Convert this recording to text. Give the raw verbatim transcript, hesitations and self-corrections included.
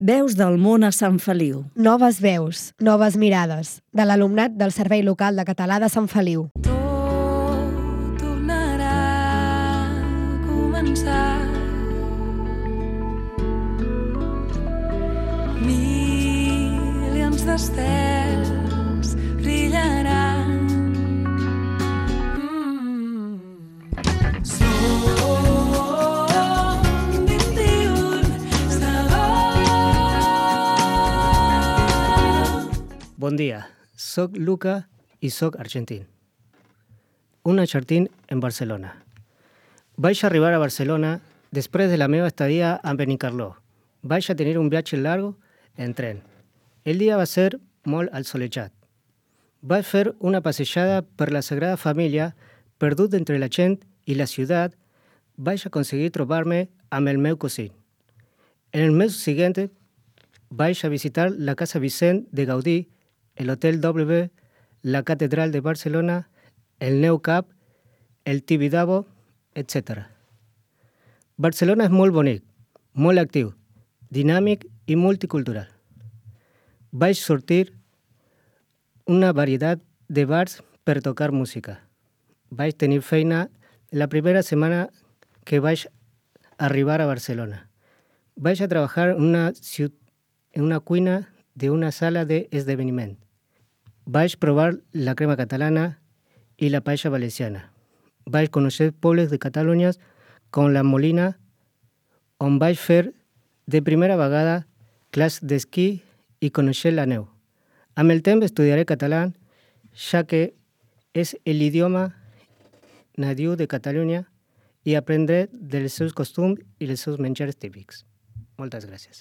Veus del món a Sant Feliu. Noves veus, noves mirades, de l'alumnat del Servei Local de Català de Sant Feliu. Tot tornarà a començar. Milions d'estels brillaran. Mm. Som vint-i-un segons. Bon dia, soc Luca i soc argentí. Un argentí en Barcelona. Vaig arribar a Barcelona després de la meva estadía a Benicarló. Vaig a tenir un viatge largo en tren. El dia va ser molt assolellat. Vaig fer una passejada per la Sagrada Família, perdut entre la gent i la ciutat. Vaig aconseguir trobar-me amb el meu cosí. En el mes següent vaig a visitar la Casa Vicent de Gaudí, el Hotel W, la Catedral de Barcelona, el Nou Cap, el Tibidabo, etcètera. Barcelona és molt bonic, molt actiu, dinàmic i multicultural. Vaig sortir una varietat de bars per tocar música. Vaig tenir feina la primera setmana que vaig arribar a Barcelona. Vaig a treballar en una, en una cuina d'una sala d'esdeveniment. Vaig provar la crema catalana i la paella valenciana. Vaig conèixer pobles de Catalunya com la Molina, on vaig fer de primera vegada classe d'esquí i conèixer la neu. Amb el temps estudiaré català, ja que és l'idioma nadiu de Catalunya i aprendré dels seus costums i dels seus menjars típics. Moltes gràcies.